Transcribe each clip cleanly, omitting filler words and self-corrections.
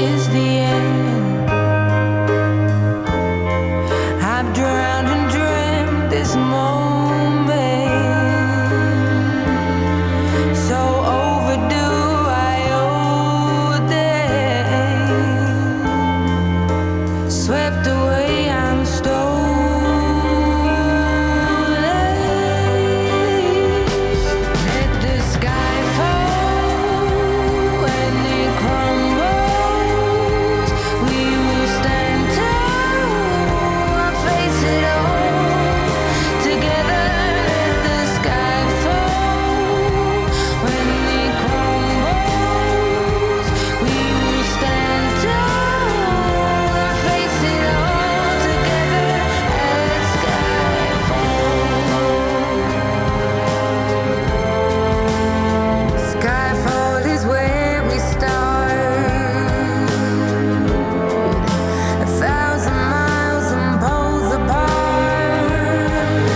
is the end. I've drowned and dreamt this moment, so overdue I owe them. Swept away, I'm stolen. Let the sky fall when it crumbles. We will stand tall, I'll face it all together. Let the sky fall when it crumbles. We will stand tall, I'll face it all together. Let sky fall. Skyfall is where we start, 1,000 miles and poles apart,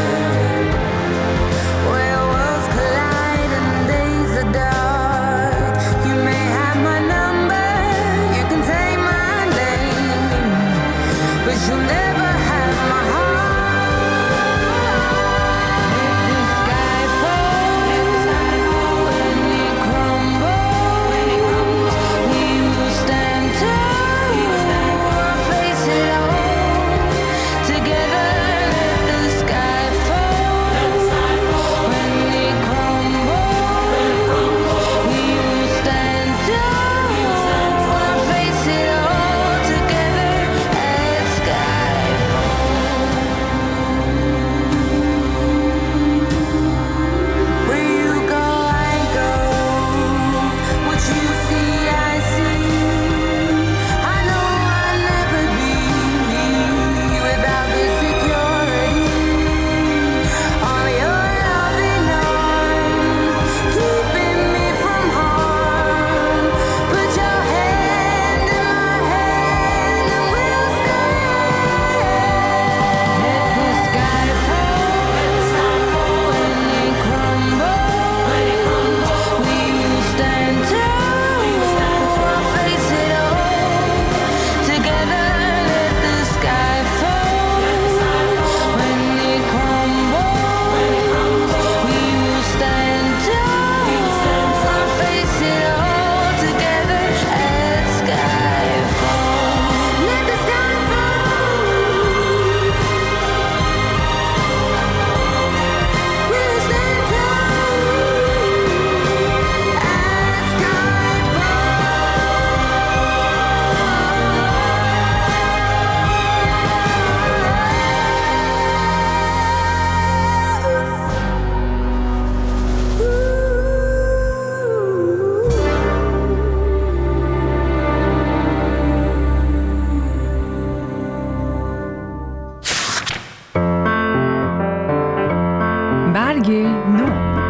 where worlds collide and days are dark. You may have my number, you can take my name, but you'll never have my heart. Let the sky fall when it crumbles. We will stand tall, I'll face it all together. Let the sky fall when it crumbles. We will stand tall, I'll face it all together. Let sky fall. Where you go, I go. What you see, I see. I know I'll never be me without the security. All your loving arms keeping me from harm. Put your hand in my hand and we'll stand. Let the sky fall when it crumbles. We will stand tall, I'll face it all together. Let the sky fall when it crumbles. We will stand tall, I'll face it all together. Let sky fall. Let the sky fall. We'll stand tall. Let sky برگ نو.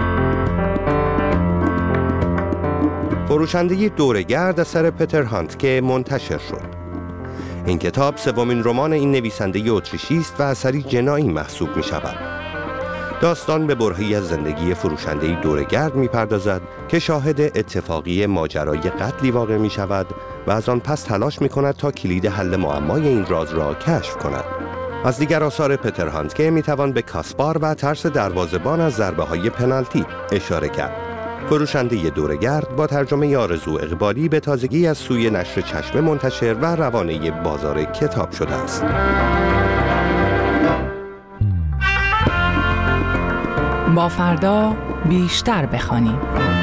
فروشنده دوره‌گرد اثر پتر هاندکه منتشر شد. این کتاب سومین رمان این نویسنده اتریشی است و اثری جنایی محسوب می شود. داستان به برهه‌ای از زندگی فروشنده دوره‌گرد می پردازد که شاهد اتفاقی ماجرای قتلی واقع می شود و از آن پس تلاش می کند تا کلید حل معمای این راز را کشف کند. از دیگر آثار پتر هاندکه می توان به کاسپار و ترس دروازه‌بان از ضربه‌های پنالتی اشاره کرد. فروشنده دوره‌گرد با ترجمه آرزو اقبالی به تازگی از سوی نشر چشمه منتشر و روانه بازار کتاب شده است. با فردا بیشتر بخوانیم.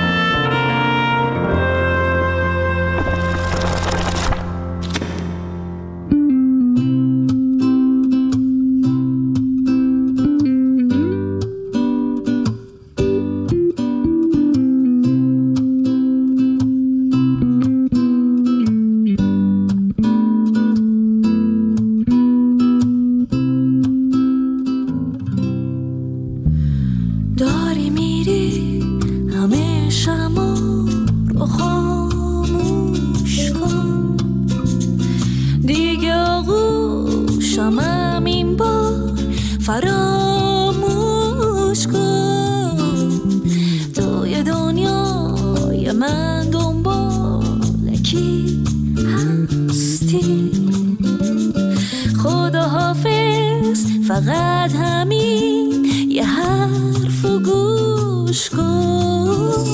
داری میری همه شما رو خاموش کن، دیگه آغوشم این بار فراموش کن. توی دنیای من دنبال کی هست؟ فقط همین یه حرف و گوش کن.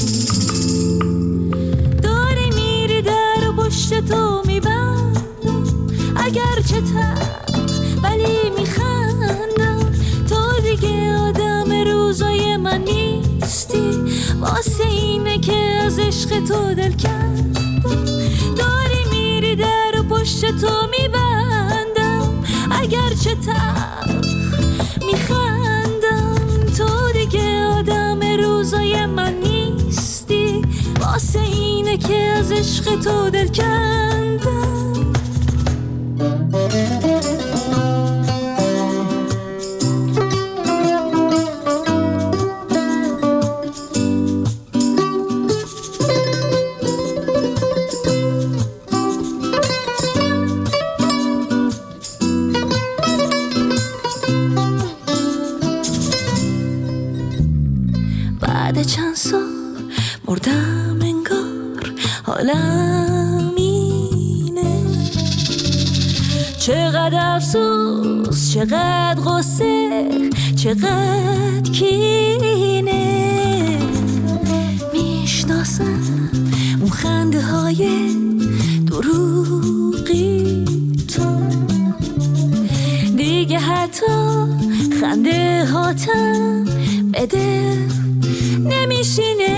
داری میری در و پشت تو میبندم، اگرچه ولی میخندم. تو دیگه آدم روزای من نیستی، واسه اینه که از عشق تو دل کندم. داری میری در و پشت تو میبندم، اگرچه میخندم. تو دیگه آدم روزای من نیستی، واسه اینه که از عشق تو دل کندم. بعد چند سال مردم انگار، حالم اینه. چقدر افسوس، چقدر غصه، چقدر کینه. میشناسم اون خنده های دروغی تو، دیگه حتی خنده هاتم بده نمیشینه.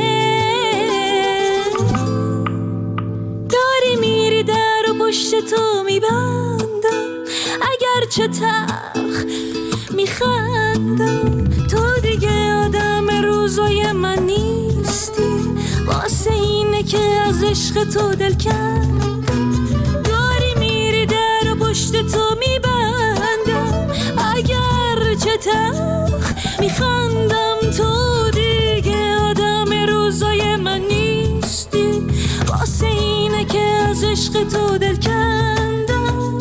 داری میری در و پشت تو میبندم، اگرچه تلخ میخندم. تو دیگه آدم روزای من نیستی، واسه اینه که از عشق تو دل کندم. داری میری در و پشت تو میبندم، اگرچه تلخ میخندم. تو دیگه آدم روزای من نیستی، واسه اینه که از عشق تو دل کندم.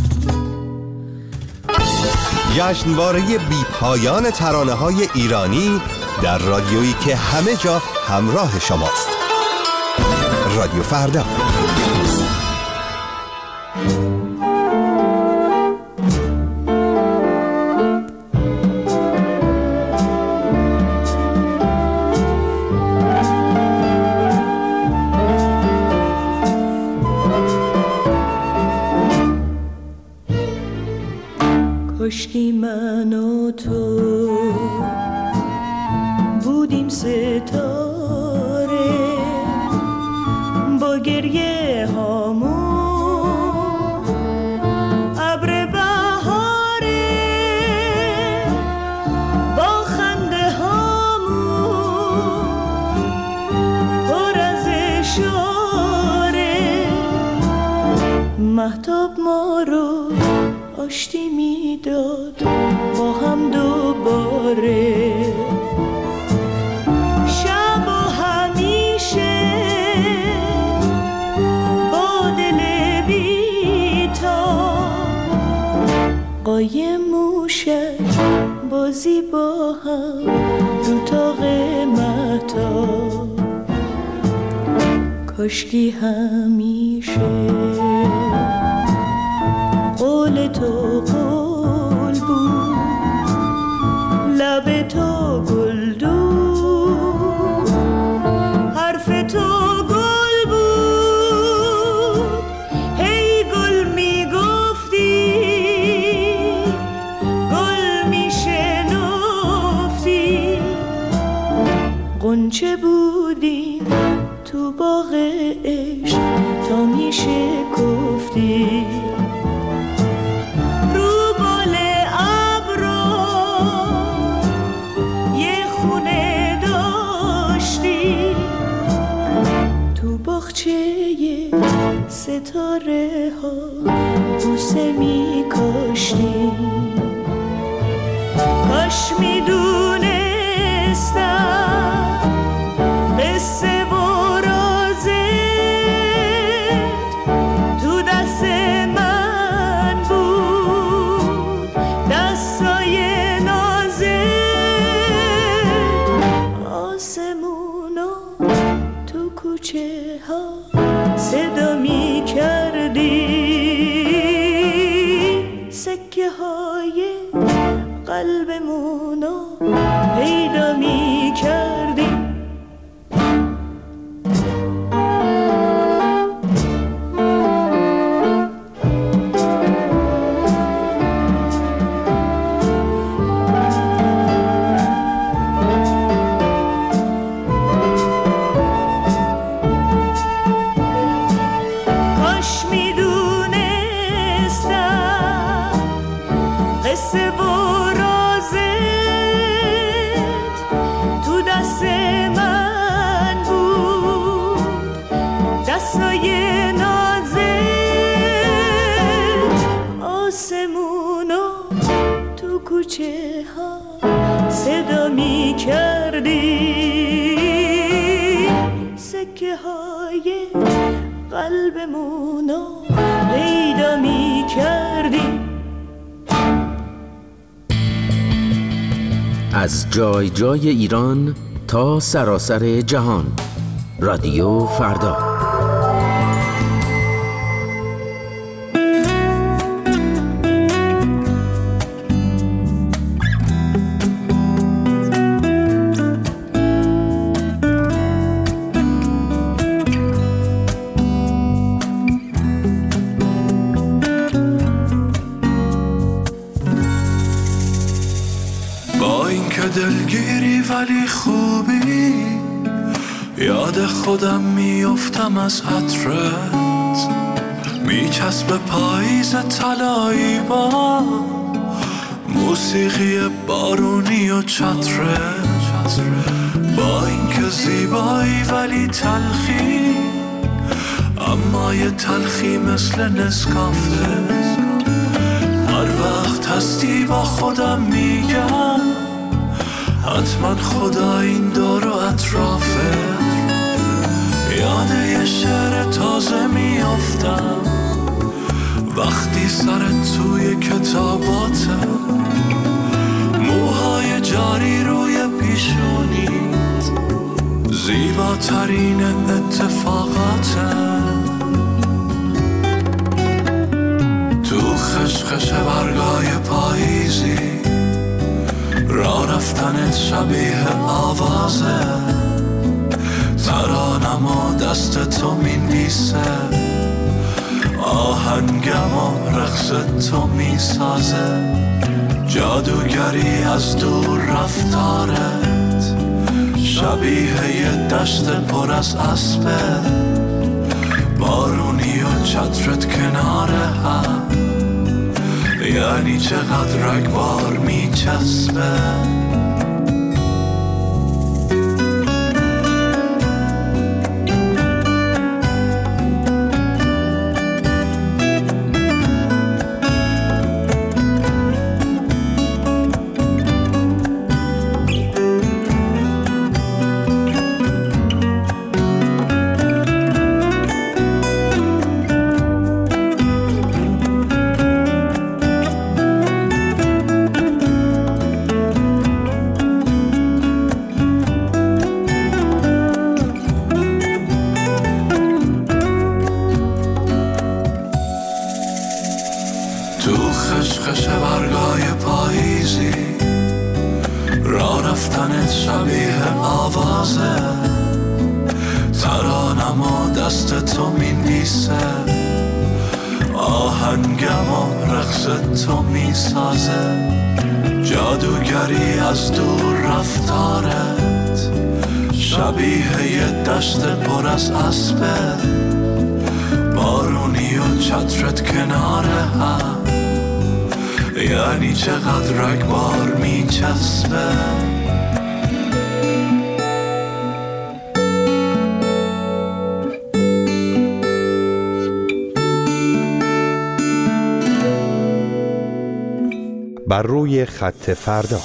جشنواره بی پایان ترانه‌های ایرانی در رادیویی که همه جا همراه شماست. رادیو فردا. کاشکی من و تو بودیم ستاره، با گریه هامون ابر بهاره، با خنده هامون پر از اشاره. مهتاب ما رو آشتی میداد با هم دوباره. شب و همیشه با دل بی‌تاب، قایم موشک بازی با هم رو تاق مهتاب. کاشکی همیشه قول تو قول بود، لب تو گلدون، حرف تو گل بود. هی گل میگفتی، گل میشنفتی. غنچه بودیم تو باغ عشق تا میشکفتی. ستاره ها بوسه می کاشتیم. کاش می دونستم قصه و رازت تو دست من بود، دستای نازت. آسمونا تو کوچه ها صدا می کردی، سکه های های نازه آسمونا تو کوچه ها صدا می کردی سکه های قلبمونو پیدا می کردی. از جای جای ایران تا سراسر جهان، رادیو فردا. دلگیری ولی خوبی، یاد خودم میافتم از عطرت، میچسب پاییز طلایی با موسیقی بارونی و چترت. با اینکه زیبایی ولی تلخی، اما یه تلخی مثل نسکافه. هر وقت هستی با خودم میگم حتما خدا این دور و اطرافه. یاد یه شعر تازه میافتم وقتی سرت توی کتاباته، موهای جاری روی پیشونیت زیباترین اتفاقاته. تو خشخش برگای پاییزی راه رفتنت شبیه آوازه، ترانم و دست تو مینویسه، آهنگم و رقص تو میسازه. جادوگری از دور رفتارت شبیه یه دشت پر از اسبه، بارونی و چترت کنار هم، یعنی چقدر رگبار میچسبه. خشخش برگای پاییزی راه رفتنت شبیه آوازه، ترانم و دست تو مینویسه، آهنگم و رقص تو میسازه. جادوگری از دور رفتارت شبیه یه دشت پر از اسبه، بارونی و چترت کنار هم، یعنی چقدر رگبار میچسبه. بر روی خط فردا.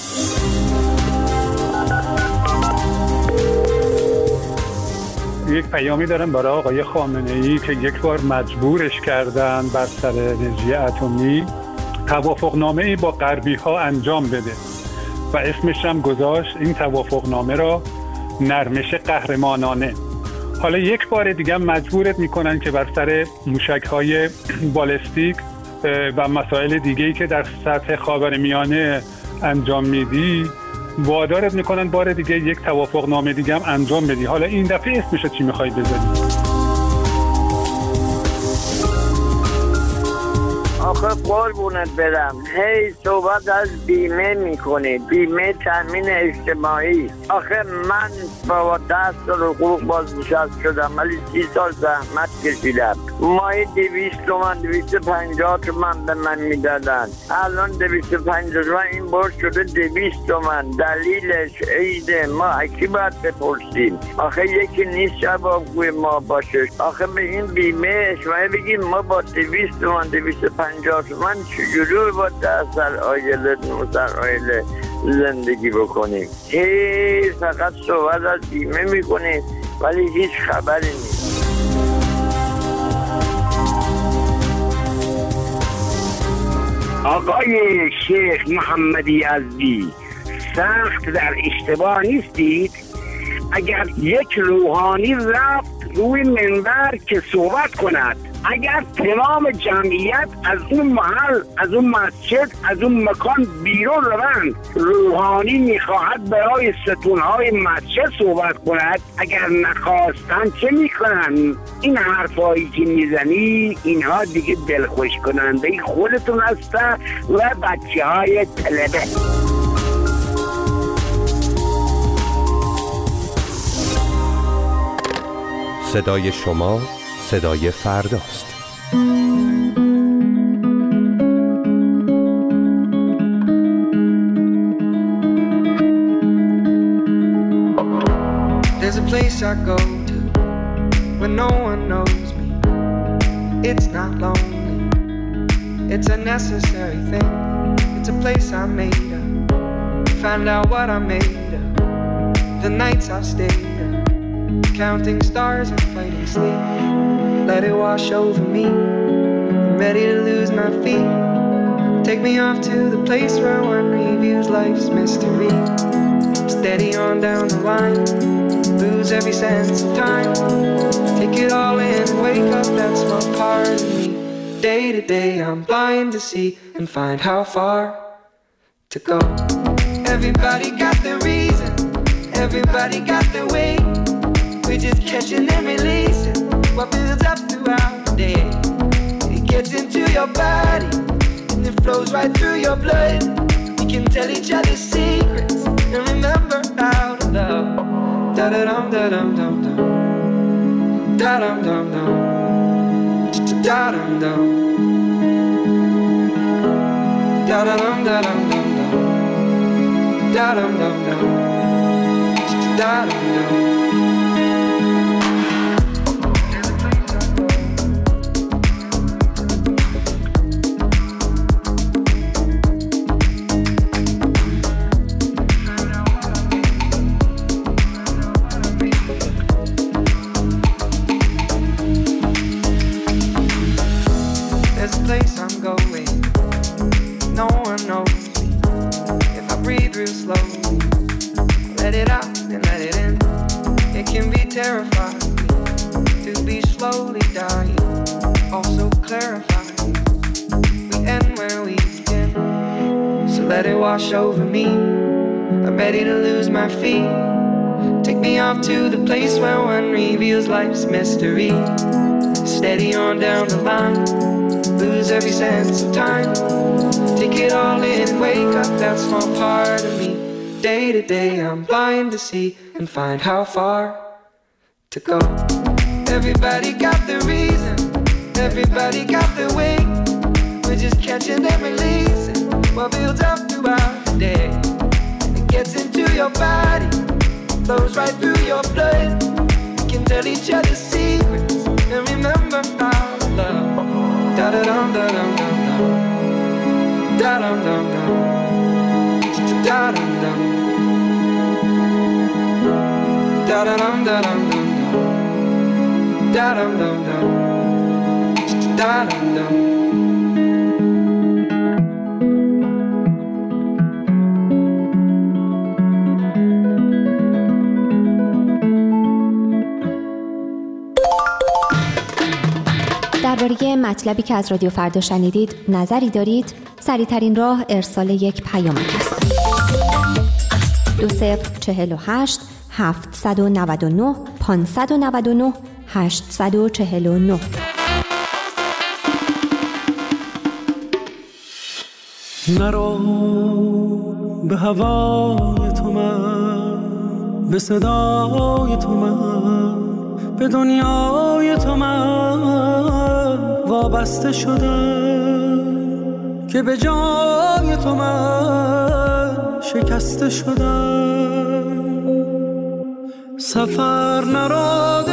یک پیامی دارم برای آقای خامنه‌ای که یک بار مجبورش کردن بر سر انرژی اتمی توافقنامه‌ای با غربی‌ها انجام بده و اسمش هم گذاشت این توافقنامه را نرمش قهرمانانه. حالا یک بار دیگه مجبورت میکنن که بر سر موشک‌های بالستیک و مسائل دیگه‌ای که در سطح خاورمیانه انجام میدی وادارت میکنن بار دیگه یک توافقنامه دیگه هم انجام بدی. حالا این دفعه اسمش چی میخوای بذاری؟ آخه قربونت برم. هی صحبت از بیمه میکنید، بیمه تامین اجتماعی. آخه من با 10 سال حقوق بازنشسته شدم ولی 30 سال زحمت کشیدم. ماهی 200 تومن 250 تومن به من میدادن، الان 250 تومن این برد شده 200 تومن. دلیلش عیده ما اکی باید بپرسیم؟ آخه یکی نیست جوابگوی ما باشه. آخه به این بیمه اجتماعی بگیم ما با 200 تومن 250 تومن چجوری با 10 سال آیله زندگی بکنیم؟ فقط صحبت از بیمه میکنید ولی هیچ خبری نیست. آقای شیخ محمدی یزدی، سخت در اشتباه نیستید؟ اگر یک روحانی رفت روی منبر که صحبت کند، اگر تمام جمعیت از اون محل، از اون مسجد، از اون مکان بیرون روند، روحانی میخواهد برای ستونهای مسجد صحبت کند، اگر نخواستن چه میکنن؟ این حرفایی که میزنی اینها دیگه دلخوش کننده خودتون هسته و بچه های طلبه. صدای شما صدای فرداست. There's a place I go to when no one knows me. It's not lonely, it's a necessary thing. It's a place I made up, find out what I made up. The nights I've stayed up, counting stars and fighting sleep. Let it wash over me, I'm ready to lose my feet. Take me off to the place where one reviews life's mystery. Steady on down the line, lose every sense of time. Take it all in and wake up that small part of me. Day to day I'm blind to see and find how far to go. Everybody got their reason, everybody got their way. We're just catching and releasing what builds up throughout the day. It gets into your body and it flows right through your blood. We can tell each other secrets and remember how to love. Da-da-dum, da-dum, dum, dum. Da-dum, dum, dum. Da-dum, dum. Da-da-dum, da-dum, dum, dum. Da-dum, dum, dum. Da-dum, dum. Over me, I'm ready to lose my feet. Take me off to the place where one reveals life's mystery. Steady on down the line, lose every sense of time. Take it all in and wake up that small part of me. Day to day I'm blind to see and find how far to go. Everybody got their reason, everybody got their way. We're just catching and releasing what builds up throughout the day. It gets into your body, flows right through your blood. We can tell each other secrets and remember how to love. Da-da-dum, da-dum, dum, dum. Da-dum, dum, dum. Da-dum, dum. Da-da-dum, da-dum, dum, dum. Da-dum, dum, dum. Da-dum, dum. درباره مطلبی که از رادیو فردا شنیدید نظری دارید؟ سریع‌ترین راه ارسال یک پیامک است. 2048 799 599 849. نرو به هوای تو من، به صدای تو من، به دنیای تو من وابسته شدم که به جای تو من شکسته شدم. سفر نرو